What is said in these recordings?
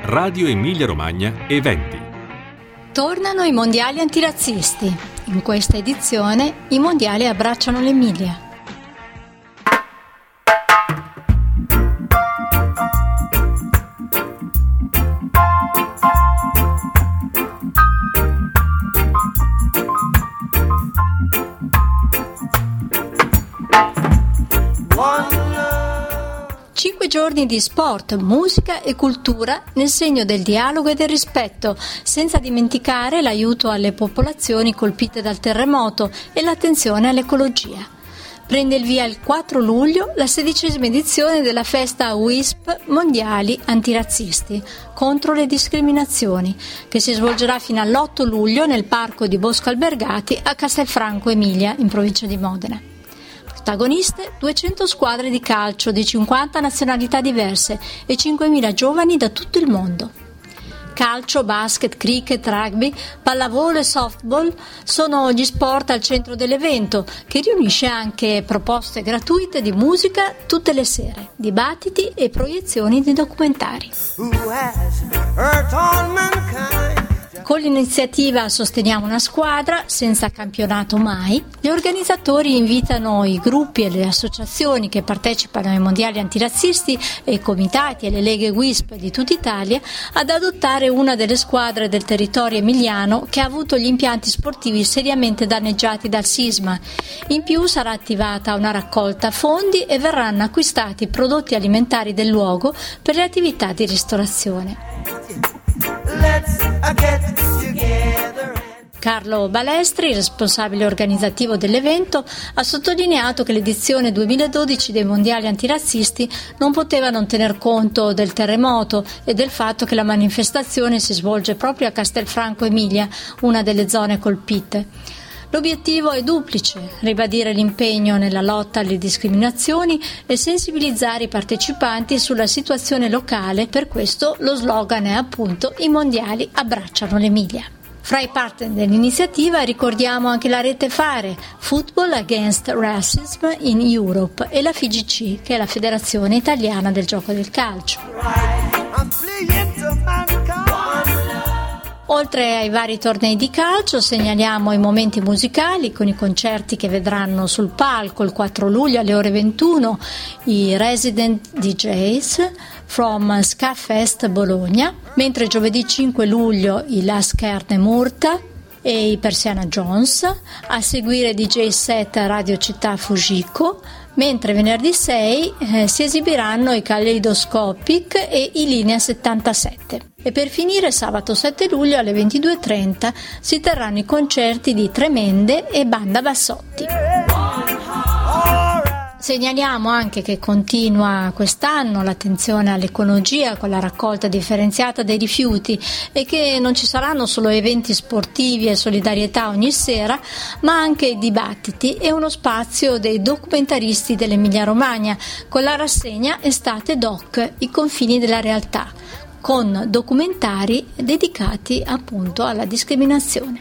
Radio Emilia Romagna Eventi. Tornano i mondiali antirazzisti. In questa edizione i mondiali abbracciano l'Emilia. Giorni di sport, musica e cultura nel segno del dialogo e del rispetto, senza dimenticare l'aiuto alle popolazioni colpite dal terremoto e l'attenzione all'ecologia. Prende il via il 4 luglio la 16ª edizione della festa WISP Mondiali Antirazzisti contro le discriminazioni, che si svolgerà fino all'8 luglio nel parco di Bosco Albergati a Castelfranco Emilia, in provincia di Modena. Protagoniste 200 squadre di calcio di 50 nazionalità diverse e 5.000 giovani da tutto il mondo. Calcio, basket, cricket, rugby, pallavolo e softball sono gli sport al centro dell'evento, che riunisce anche proposte gratuite di musica tutte le sere, dibattiti e proiezioni di documentari. Con l'iniziativa Sosteniamo una squadra, senza campionato mai, gli organizzatori invitano i gruppi e le associazioni che partecipano ai mondiali antirazzisti e i comitati e le leghe WISP di tutta Italia ad adottare una delle squadre del territorio emiliano che ha avuto gli impianti sportivi seriamente danneggiati dal sisma. In più sarà attivata una raccolta fondi e verranno acquistati prodotti alimentari del luogo per le attività di ristorazione. Carlo Balestri, responsabile organizzativo dell'evento, ha sottolineato che l'edizione 2012 dei mondiali antirazzisti non poteva non tener conto del terremoto e del fatto che la manifestazione si svolge proprio a Castelfranco Emilia, una delle zone colpite. L'obiettivo è duplice: ribadire l'impegno nella lotta alle discriminazioni e sensibilizzare i partecipanti sulla situazione locale. Per questo lo slogan è appunto "I mondiali abbracciano l'Emilia". Fra i partner dell'iniziativa ricordiamo anche la rete FARE, Football Against Racism in Europe, e la FIGC, che è la Federazione Italiana del Gioco del Calcio. Oltre ai vari tornei di calcio segnaliamo i momenti musicali con i concerti che vedranno sul palco il 4 luglio alle ore 21 i Resident DJs from Ska Fest Bologna, mentre giovedì 5 luglio i Las Kerne Murta e i Persiana Jones, a seguire DJ set Radio Città Fujiko, mentre venerdì 6 si esibiranno i Kaleidoscopic e i Linea 77. E per finire sabato 7 luglio alle 22.30 si terranno i concerti di Tremende e Banda Bassotti. Segnaliamo anche che continua quest'anno l'attenzione all'ecologia con la raccolta differenziata dei rifiuti e che non ci saranno solo eventi sportivi e solidarietà ogni sera, ma anche dibattiti e uno spazio dei documentaristi dell'Emilia Romagna con la rassegna Estate Doc, i confini della realtà, con documentari dedicati appunto alla discriminazione.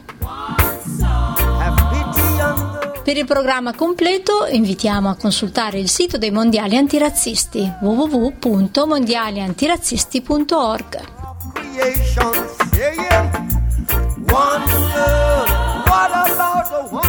Per il programma completo invitiamo a consultare il sito dei mondiali antirazzisti www.mondialiantirazzisti.org.